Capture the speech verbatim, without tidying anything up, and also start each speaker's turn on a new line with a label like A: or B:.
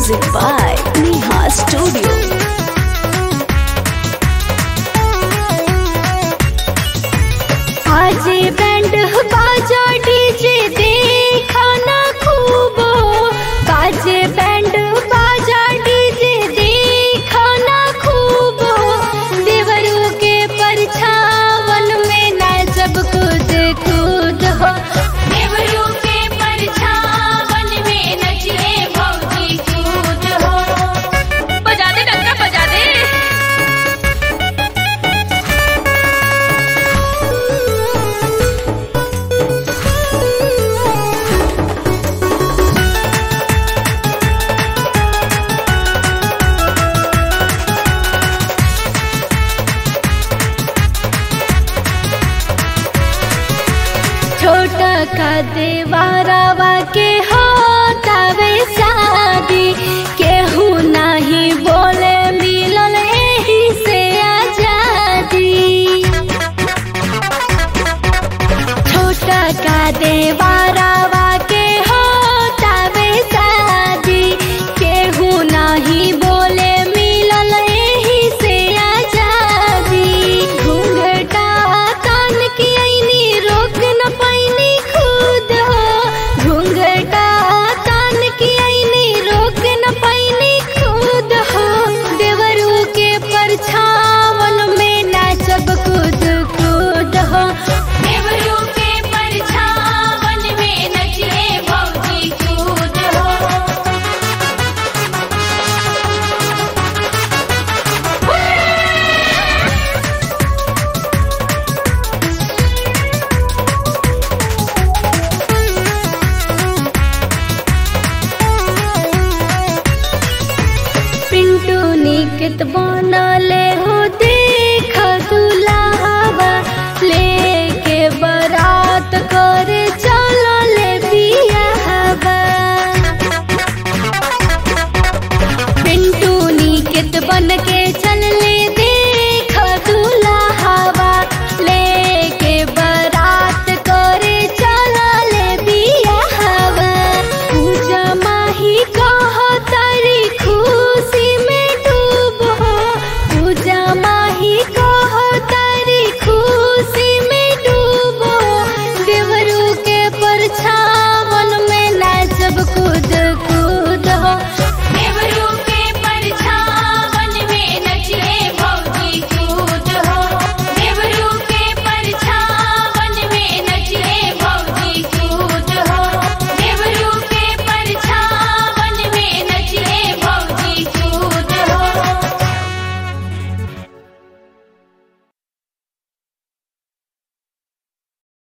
A: Music by Neha Studio.
B: आज band बाजा DJ देखा ना खूब, आज बैंड बाजा डीजे देखा ना खूब, देवरू के परछावन में ना सब कूद कूद हो, देवरू के परछावन में नचले भौजी कूद हो। बजा दे डंका बजा दे। छोटा का देवारावा के होतावे शादी, केहू नहीं बोले मिलल एही से आजादी। छोटा का देवारावा के होतावे शादी, केहू नहीं बोले मिलल एही से आजादी। घूंघटा कान की आईनी रोक न पाईनी खुद हो, घूंघटा कान की आईनी रोक न पाईनी खुद हो, देवरू के परछावन में नाचब कूद कूद हो, देवरू के परछावन में नचले भौजी कूद हो। पिंटू निकट बनले